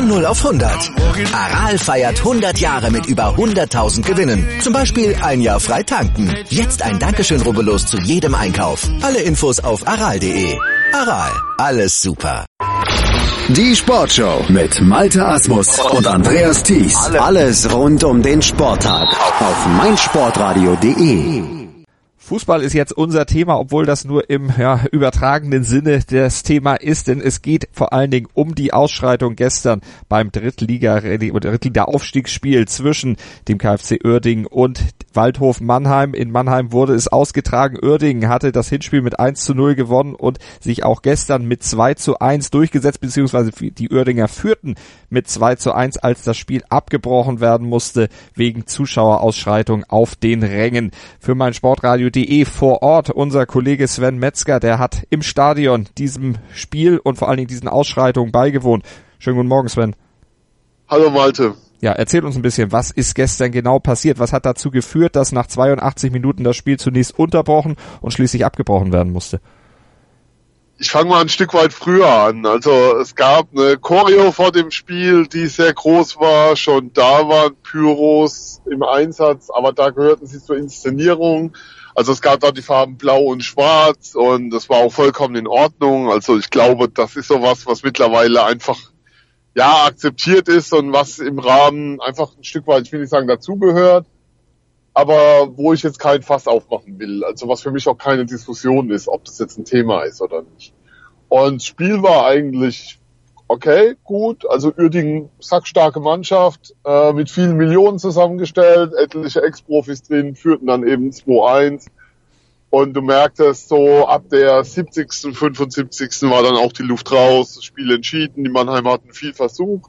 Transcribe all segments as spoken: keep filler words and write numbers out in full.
Von null auf hundert. Aral feiert hundert Jahre mit über hunderttausend Gewinnen. Zum Beispiel ein Jahr frei tanken. Jetzt ein Dankeschön, rubbellos zu jedem Einkauf. Alle Infos auf aral punkt de. Aral, alles super. Die Sportshow mit Malte Asmus und Andreas Thies. Alles rund um den Sporttag auf meinsportradio punkt de. Fußball ist jetzt unser Thema, obwohl das nur im ja, übertragenen Sinne das Thema ist, denn es geht vor allen Dingen um die Ausschreitung gestern beim Drittliga- Drittliga-Aufstiegsspiel zwischen dem KfC Uerdingen und Waldhof Mannheim. In Mannheim wurde es ausgetragen. Uerdingen hatte das Hinspiel mit eins zu null gewonnen und sich auch gestern mit zwei zu eins durchgesetzt, beziehungsweise die Uerdinger führten mit zwei zu eins, als das Spiel abgebrochen werden musste wegen Zuschauerausschreitung auf den Rängen. Für mein Sportradio punkt de vor Ort unser Kollege Sven Metzger, der hat im Stadion diesem Spiel und vor allen Dingen diesen Ausschreitungen beigewohnt. Schönen guten Morgen, Sven. Hallo Malte. Ja, erzähl uns ein bisschen, was ist gestern genau passiert? Was hat dazu geführt, dass nach zweiundachtzig Minuten das Spiel zunächst unterbrochen und schließlich abgebrochen werden musste? Ich fange mal ein Stück weit früher an. Also es gab eine Choreo vor dem Spiel, die sehr groß war. Schon da waren Pyros im Einsatz, aber da gehörten sie zur Inszenierung. Also es gab da die Farben Blau und Schwarz und das war auch vollkommen in Ordnung. Also ich glaube, das ist sowas, was mittlerweile einfach ja akzeptiert ist und was im Rahmen einfach ein Stück weit, ich will nicht sagen dazugehört, aber wo ich jetzt kein Fass aufmachen will. Also was für mich auch keine Diskussion ist, ob das jetzt ein Thema ist oder nicht. Und das Spiel war eigentlich okay, gut. Also Uerdingen, sackstarke Mannschaft, äh, mit vielen Millionen zusammengestellt, etliche Ex-Profis drin, führten dann eben zwei eins. Und du merktest so, ab der siebzigsten, fünfundsiebzigsten war dann auch die Luft raus, das Spiel entschieden, die Mannheimer hatten viel Versuch.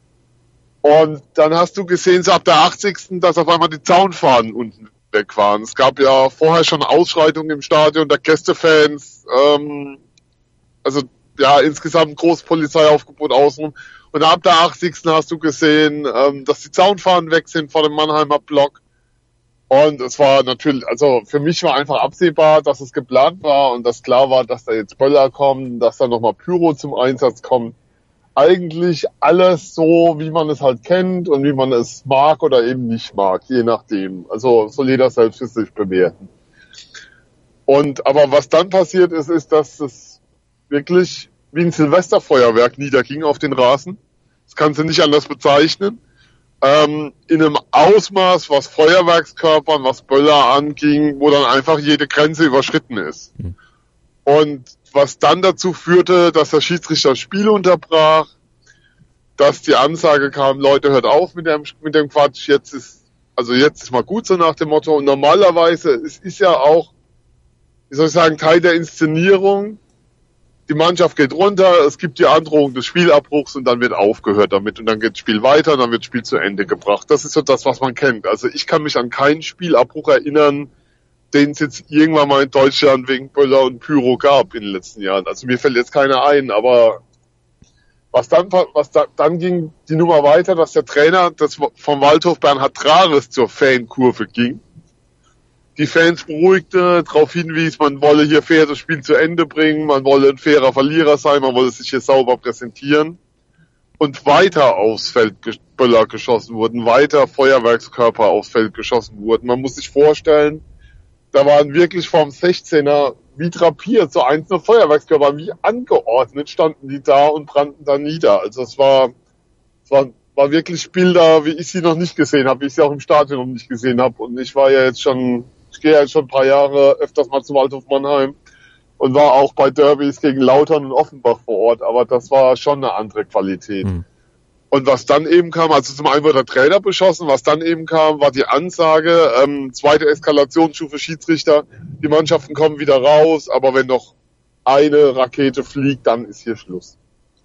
Und dann hast du gesehen, so ab der achtzigsten dass auf einmal die Zaunfahnen unten weg waren. Es gab ja vorher schon Ausschreitungen im Stadion der Gästefans, ähm, also ja, insgesamt großes Polizeiaufgebot außen. Und ab der achtzigsten hast du gesehen, ähm, dass die Zaunfahnen weg sind vor dem Mannheimer Block. Und es war natürlich, also für mich war einfach absehbar, dass es geplant war und dass klar war, dass da jetzt Böller kommen, dass da nochmal Pyro zum Einsatz kommt. Eigentlich alles so, wie man es halt kennt und wie man es mag oder eben nicht mag, je nachdem. Also soll jeder selbst für sich bewerten. Und aber was dann passiert ist, ist, dass es wirklich wie ein Silvesterfeuerwerk niederging auf den Rasen. Das kannst du nicht anders bezeichnen. Ähm, in einem Ausmaß, was Feuerwerkskörpern, was Böller anging, wo dann einfach jede Grenze überschritten ist. Mhm. Und was dann dazu führte, dass der Schiedsrichter das Spiel unterbrach, dass die Ansage kam, Leute, hört auf mit dem, mit dem Quatsch, jetzt ist, also jetzt ist mal gut so nach dem Motto. Und normalerweise, es ist ja auch, wie soll ich sagen, Teil der Inszenierung. Die Mannschaft geht runter, es gibt die Androhung des Spielabbruchs und dann wird aufgehört damit und dann geht das Spiel weiter und dann wird das Spiel zu Ende gebracht. Das ist so das, was man kennt. Also ich kann mich an keinen Spielabbruch erinnern, den es jetzt irgendwann mal in Deutschland wegen Böller und Pyro gab in den letzten Jahren. Also mir fällt jetzt keiner ein, aber was dann, was da, dann ging die Nummer weiter, dass der Trainer das vom Waldhof Bernhard Trares zur Fankurve ging. Die Fans beruhigte, darauf hinwies, man wolle hier fair das Spiel zu Ende bringen, man wolle ein fairer Verlierer sein, man wolle sich hier sauber präsentieren. Und weiter aufs Feld Böller geschossen wurden, weiter Feuerwerkskörper aufs Feld geschossen wurden. Man muss sich vorstellen, da waren wirklich vom sechzehner wie drapiert, so einzelne Feuerwerkskörper, wie angeordnet standen die da und brannten da nieder. Also es war, es war, war wirklich Bilder, wie ich sie noch nicht gesehen habe, wie ich sie auch im Stadion noch nicht gesehen habe. Und ich war ja jetzt schon, ich gehe ja jetzt schon ein paar Jahre öfters mal zum Waldhof Mannheim und war auch bei Derbys gegen Lautern und Offenbach vor Ort, aber das war schon eine andere Qualität. Mhm. Und was dann eben kam, also zum einen wurde der Trainer beschossen, was dann eben kam, war die Ansage, ähm, zweite Eskalationsstufe Schiedsrichter, die Mannschaften kommen wieder raus, aber wenn noch eine Rakete fliegt, dann ist hier Schluss.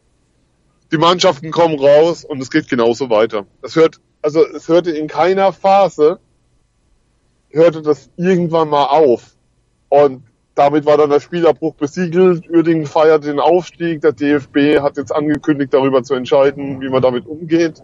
Die Mannschaften kommen raus und es geht genauso weiter. Es hört, also es hörte in keiner Phase, hörte das irgendwann mal auf. Und damit war dann der Spielabbruch besiegelt. Uerdingen feiert den Aufstieg. Der D F B hat jetzt angekündigt, darüber zu entscheiden, wie man damit umgeht.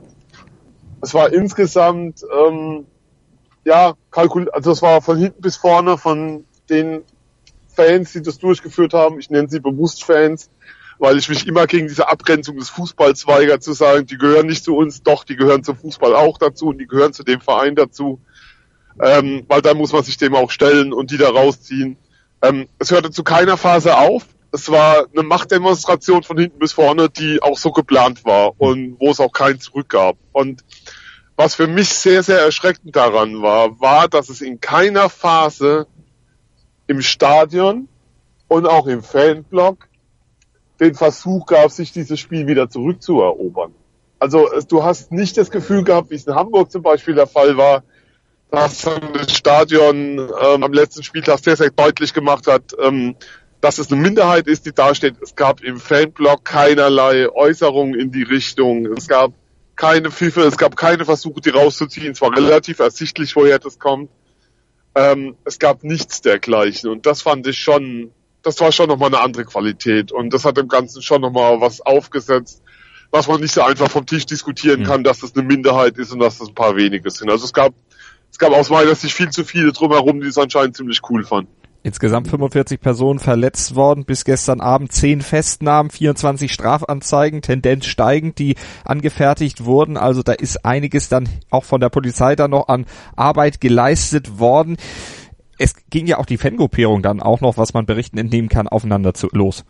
Es war insgesamt, ähm, ja, kalkul, also es war von hinten bis vorne von den Fans, die das durchgeführt haben. Ich nenne sie bewusst Fans. weil ich mich immer gegen diese Abgrenzung des Fußballs weigere, zu sagen, die gehören nicht zu uns, doch, die gehören zum Fußball auch dazu und die gehören zu dem Verein dazu, ähm, weil dann muss man sich dem auch stellen und die da rausziehen. Ähm, es hörte zu keiner Phase auf. Es war eine Machtdemonstration von hinten bis vorne, die auch so geplant war und wo es auch kein Zurück gab. Und was für mich sehr, sehr erschreckend daran war, war, dass es in keiner Phase im Stadion und auch im Fanblock den Versuch gab, sich dieses Spiel wieder zurückzuerobern. Also du hast nicht das Gefühl gehabt, wie es in Hamburg zum Beispiel der Fall war, dass das Stadion ähm, am letzten Spieltag sehr, sehr deutlich gemacht hat, ähm, dass es eine Minderheit ist, die dasteht. Es gab im Fanblock keinerlei Äußerungen in die Richtung. Es gab keine Pfiffe, es gab keine Versuche, die rauszuziehen. Es war relativ ersichtlich, woher das kommt. Ähm, es gab nichts dergleichen. Und das fand ich schon, das war schon nochmal eine andere Qualität. Und das hat dem Ganzen schon nochmal was aufgesetzt, was man nicht so einfach vom Tisch diskutieren mhm. kann, dass das eine Minderheit ist und dass das ein paar wenige sind. Also es gab, es gab aus meiner Sicht viel zu viele drumherum, die es anscheinend ziemlich cool fanden. Insgesamt fünfundvierzig Personen verletzt worden, bis gestern Abend zehn Festnahmen, vierundzwanzig Strafanzeigen, Tendenz steigend, die angefertigt wurden. Also da ist einiges dann auch von der Polizei dann noch an Arbeit geleistet worden. Es ging ja auch die Fangruppierung dann auch noch, was man Berichten entnehmen kann, aufeinander zu, los.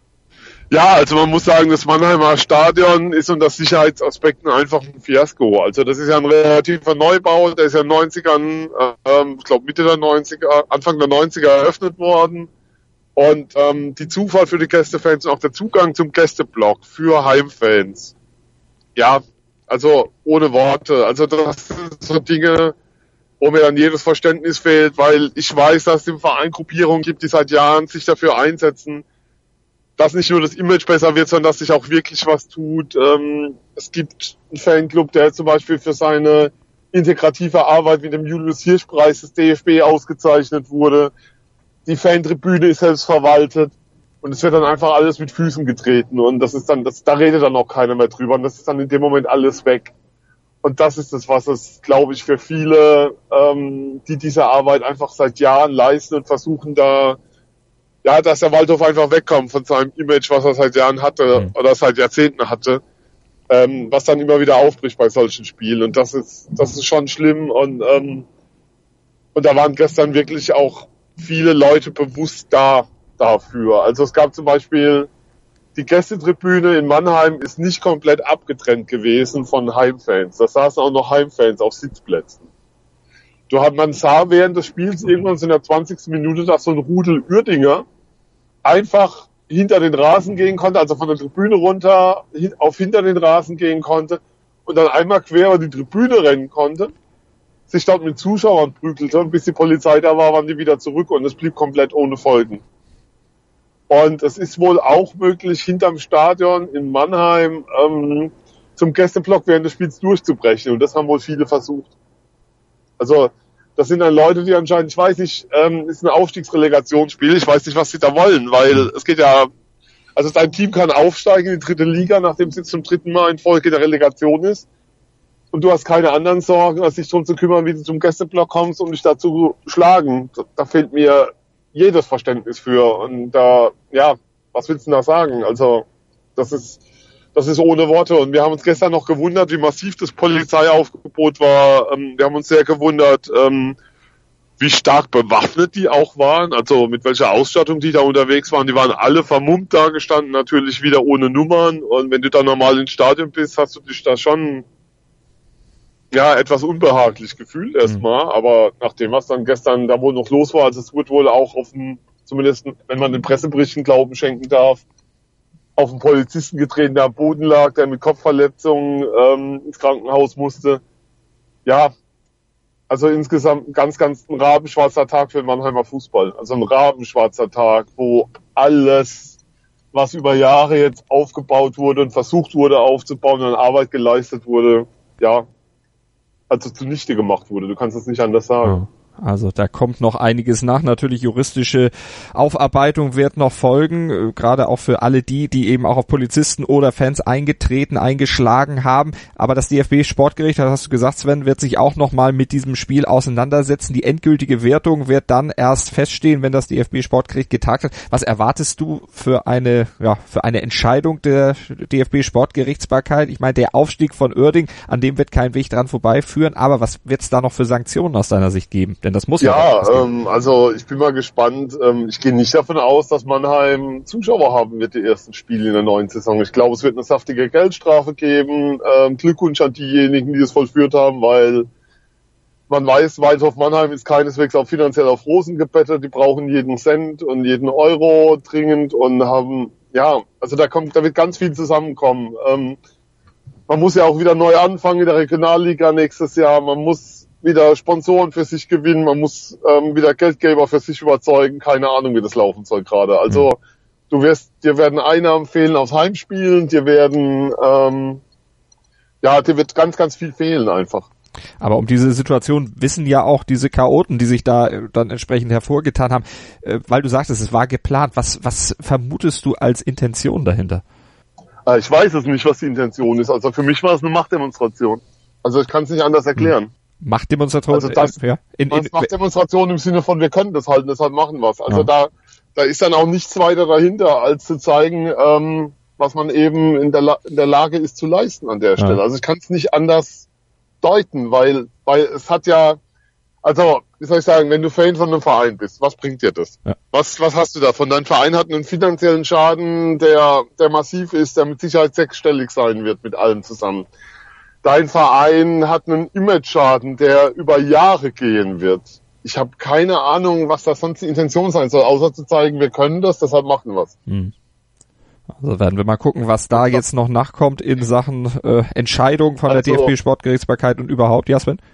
Ja, also man muss sagen, das Mannheimer Stadion ist unter Sicherheitsaspekten einfach ein Fiasko. Also das ist ja ein relativer Neubau, der ist ja in den neunzigern, ähm, ich glaube Mitte der neunziger, Anfang der neunziger eröffnet worden. Und ähm, die Zufahrt für die Gästefans und auch der Zugang zum Gästeblock für Heimfans. Ja, also ohne Worte. Also das sind so Dinge, wo mir dann jedes Verständnis fehlt, weil ich weiß, dass es im Verein Gruppierungen gibt, die seit Jahren sich dafür einsetzen, dass nicht nur das Image besser wird, sondern dass sich auch wirklich was tut. Ähm, es gibt einen Fanclub, der zum Beispiel für seine integrative Arbeit mit dem Julius-Hirsch-Preis des D F B ausgezeichnet wurde. Die Fantribüne ist selbst verwaltet und es wird dann einfach alles mit Füßen getreten und das ist dann, das, da redet dann auch keiner mehr drüber und das ist dann in dem Moment alles weg. Und das ist das, was es, glaube ich, für viele, ähm, die diese Arbeit einfach seit Jahren leisten und versuchen da, ja, dass der Waldhof einfach wegkommt von seinem Image, was er seit Jahren hatte mhm. oder seit Jahrzehnten hatte, ähm, was dann immer wieder aufbricht bei solchen Spielen. Und das ist, das ist schon schlimm. Und ähm, und da waren gestern wirklich auch viele Leute bewusst da dafür. Also es gab zum Beispiel die Gästetribüne in Mannheim ist nicht komplett abgetrennt gewesen von Heimfans. Da saßen auch noch Heimfans auf Sitzplätzen. Du hat, man sah während des Spiels irgendwann so in der zwanzigsten Minute, dass so ein Rudel Uerdinger einfach hinter den Rasen gehen konnte, also von der Tribüne runter auf hinter den Rasen gehen konnte und dann einmal quer über die Tribüne rennen konnte, sich dort mit Zuschauern prügelte und bis die Polizei da war, waren die wieder zurück und es blieb komplett ohne Folgen. Und es ist wohl auch möglich, hinterm Stadion in Mannheim ähm, zum Gästeblock während des Spiels durchzubrechen und das haben wohl viele versucht. Also das sind dann Leute, die anscheinend, ich weiß nicht, ähm, ist ein Aufstiegsrelegationsspiel, ich weiß nicht, was sie da wollen, weil es geht ja, also dein Team kann aufsteigen in die dritte Liga, nachdem es jetzt zum dritten Mal in Folge der Relegation ist und du hast keine anderen Sorgen, als dich darum zu kümmern, wie du zum Gästeblock kommst, um dich da zu schlagen. Da, da fehlt mir jedes Verständnis für und da, ja, was willst du da sagen? Also das ist Das ist ohne Worte. Und wir haben uns gestern noch gewundert, wie massiv das Polizeiaufgebot war. Wir haben uns sehr gewundert, wie stark bewaffnet die auch waren. Also mit welcher Ausstattung die da unterwegs waren. Die waren alle vermummt da gestanden, natürlich wieder ohne Nummern. Und wenn du da normal ins Stadion bist, hast du dich da schon ja etwas unbehaglich gefühlt erstmal. Mhm. Aber nachdem was dann gestern da wohl noch los war, also es wurde wohl auch auf dem, zumindest wenn man den Presseberichten Glauben schenken darf, auf einen Polizisten getreten, der am Boden lag, der mit Kopfverletzungen ähm, ins Krankenhaus musste. Ja, also insgesamt ein ganz, ganz ein rabenschwarzer Tag für den Mannheimer Fußball. Also ein rabenschwarzer Tag, wo alles, was über Jahre jetzt aufgebaut wurde und versucht wurde aufzubauen und an Arbeit geleistet wurde, ja, also zunichte gemacht wurde. Du kannst es nicht anders sagen. Also da kommt noch einiges nach. Natürlich juristische Aufarbeitung wird noch folgen, äh, gerade auch für alle die, die eben auch auf Polizisten oder Fans eingetreten, eingeschlagen haben. Aber das D F B-Sportgericht, das hast du gesagt, Sven, wird sich auch nochmal mit diesem Spiel auseinandersetzen. Die endgültige Wertung wird dann erst feststehen, wenn das D F B-Sportgericht getagt hat. Was erwartest du für eine, ja, für eine Entscheidung der D F B-Sportgerichtsbarkeit? Ich meine, der Aufstieg von Uerdingen, an dem wird kein Weg dran vorbeiführen. Aber was wird es da noch für Sanktionen aus deiner Sicht geben? Denn das muss ja. Ja, ähm, also ich bin mal gespannt. Ähm, ich gehe nicht davon aus, dass Mannheim Zuschauer haben wird, die ersten Spiele in der neuen Saison. Ich glaube, es wird eine saftige Geldstrafe geben. Ähm, Glückwunsch an diejenigen, die es vollführt haben, weil man weiß, Waldhof Mannheim ist keineswegs auch finanziell auf Rosen gebettet. Die brauchen jeden Cent und jeden Euro dringend und haben, ja, also da kommt, da wird ganz viel zusammenkommen. Ähm, man muss ja auch wieder neu anfangen in der Regionalliga nächstes Jahr. Man muss wieder Sponsoren für sich gewinnen, man muss ähm, wieder Geldgeber für sich überzeugen, keine Ahnung, wie das laufen soll gerade. Also du wirst, dir werden Einnahmen fehlen aus Heimspielen, dir werden, ähm, ja, dir wird ganz, ganz viel fehlen einfach. Aber um diese Situation wissen ja auch diese Chaoten, die sich da äh, dann entsprechend hervorgetan haben, äh, weil du sagtest, es war geplant. Was, was vermutest du als Intention dahinter? Äh, ich weiß es nicht, was die Intention ist. Also für mich war es eine Machtdemonstration. Also ich kann es nicht anders erklären. Hm. Machtdemonstration, also das, äh, ja. In, in, Machtdemonstration im Sinne von, wir können das halten, deshalb machen wir es. Also ja. da, da ist dann auch nichts weiter dahinter, als zu zeigen, ähm, was man eben in der, La- in der Lage ist zu leisten an der Stelle. Ja. Also ich kann es nicht anders deuten, weil, weil es hat ja, also, wie soll ich sagen, wenn du Fan von einem Verein bist, was bringt dir das? Ja. Was, was hast du davon? Dein Verein hat einen finanziellen Schaden, der, der massiv ist, der mit Sicherheit sechsstellig sein wird mit allem zusammen. Dein Verein hat einen Image-Schaden, der über Jahre gehen wird. Ich habe keine Ahnung, was da sonst die Intention sein soll, außer zu zeigen, wir können das, deshalb machen wir es. Hm. Also werden wir mal gucken, was da jetzt noch nachkommt in Sachen äh, Entscheidung von also, der D F B-Sportgerichtsbarkeit und überhaupt. Ja, Sven?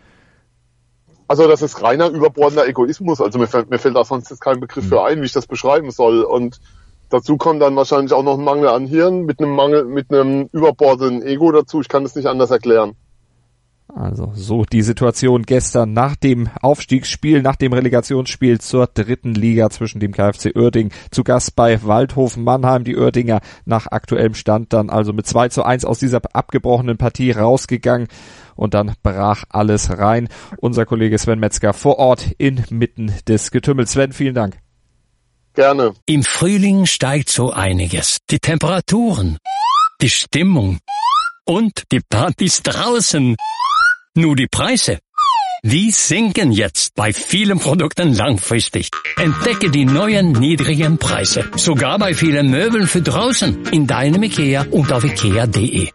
Also das ist reiner überbordender Egoismus. Also mir fällt, mir fällt da sonst jetzt kein Begriff hm. für ein, wie ich das beschreiben soll. Und dazu kommt dann wahrscheinlich auch noch ein Mangel an Hirn mit einem Mangel, mit einem überbordenden Ego dazu. Ich kann es nicht anders erklären. Also so die Situation gestern nach dem Aufstiegsspiel, nach dem Relegationsspiel zur dritten Liga zwischen dem K F C Uerdingen zu Gast bei Waldhof Mannheim. Die Uerdinger nach aktuellem Stand dann also mit zwei zu eins aus dieser abgebrochenen Partie rausgegangen und dann brach alles rein. Unser Kollege Sven Metzger vor Ort inmitten des Getümmels. Sven, vielen Dank. Gerne. Im Frühling steigt so einiges. Die Temperaturen, die Stimmung und die Partys draußen. Nur die Preise, die sinken jetzt bei vielen Produkten langfristig. Entdecke die neuen niedrigen Preise, sogar bei vielen Möbeln für draußen, in deinem IKEA und auf ikea punkt de.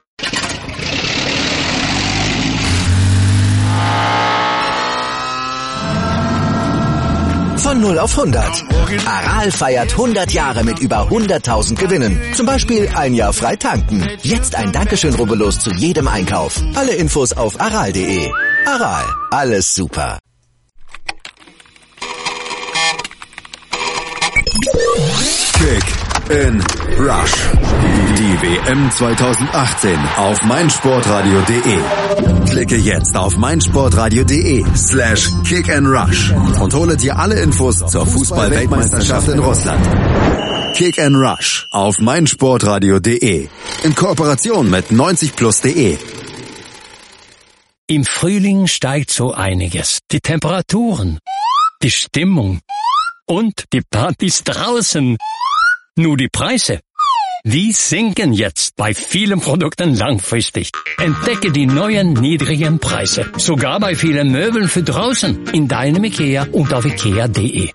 Von null auf hundert. Aral feiert hundert Jahre mit über hunderttausend Gewinnen. Zum Beispiel ein Jahr frei tanken. Jetzt ein Dankeschön, rubbellos zu jedem Einkauf. Alle Infos auf aral punkt de. Aral, alles super. Kick in Rush. Die W M zweitausendachtzehn auf meinsportradio punkt de. Klicke jetzt auf meinsportradio punkt de slash Kick and Rush und hole dir alle Infos zur Fußball-Weltmeisterschaft in Russland. Kick and Rush auf meinsportradio punkt de in Kooperation mit neunzig plus punkt de. Im Frühling steigt so einiges. Die Temperaturen, die Stimmung und die Partys draußen. Nur die Preise, die sinken jetzt bei vielen Produkten langfristig. Entdecke die neuen niedrigen Preise, sogar bei vielen Möbeln für draußen, in deinem IKEA und auf ikea punkt de.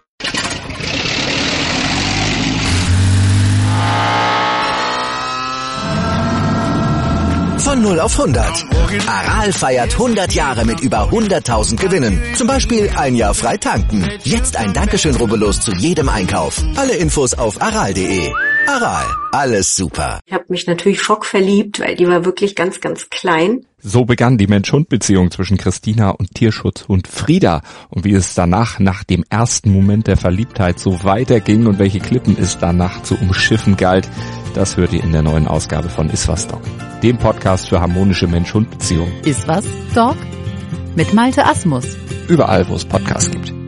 Von null auf hundert. Aral feiert hundert Jahre mit über hunderttausend Gewinnen. Zum Beispiel ein Jahr frei tanken. Jetzt ein Dankeschön, rubbellos zu jedem Einkauf. Alle Infos auf aral punkt de. Aral, alles super. Ich habe mich natürlich schockverliebt, weil die war wirklich ganz, ganz klein. So begann die Mensch-Hund-Beziehung zwischen Christina und Tierschutzhund Frieda. Und wie es danach, nach dem ersten Moment der Verliebtheit, so weiterging und welche Klippen es danach zu umschiffen galt, das hört ihr in der neuen Ausgabe von Iswas Dog, dem Podcast für harmonische Mensch-Hund-Beziehungen. Iswas Dog mit Malte Asmus. Überall, wo es Podcasts gibt.